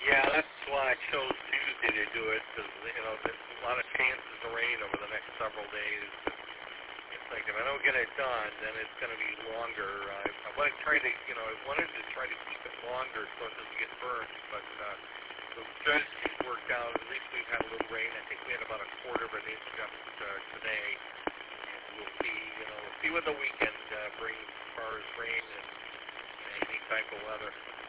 Yeah, that's why I chose Tuesday to do it, because, there's a lot of chances of rain over the next several days. It's like, if I don't get it done, then it's going to be longer. I want to try to, I wanted to try to keep it longer so it doesn't get burnt, but the strategy's worked out. At least we've had a little rain. I think we had about a quarter of an inch up today. And we'll see, we'll see what the weekend brings as far as rain and any type of weather.